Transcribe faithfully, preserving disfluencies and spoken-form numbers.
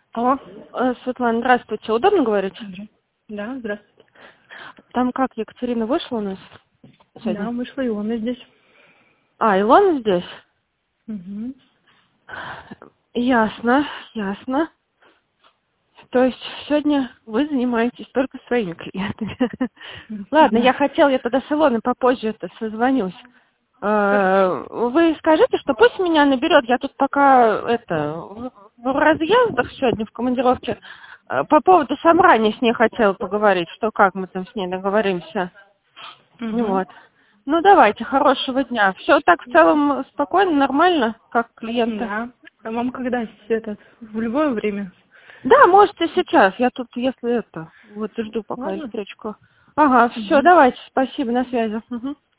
Алло. Э, Светлана, здравствуйте. Удобно говорить? Да, здравствуйте. Там как, Екатерина вышла у нас сегодня? Да, вышла Илона здесь. А, Илона здесь? Угу. Ясно, ясно. То есть сегодня вы занимаетесь только своими клиентами. Ладно, я хотела, я тогда с Илоной попозже это созвонюсь. Э, Вы скажите, что пусть меня наберет, я тут пока это в в разъездах сегодня в командировке. Э, По поводу собрания с ней хотела поговорить, что как мы там с ней договоримся. Ну Угу. вот. Ну давайте, хорошего дня. Все так в целом спокойно, нормально, как клиенты? Да. А вам когда этот? В любое время? Да, можете сейчас. Я тут, если это, вот жду пока Ладно. электричку. Ага, все, Угу. давайте, спасибо, на связи. Мгм.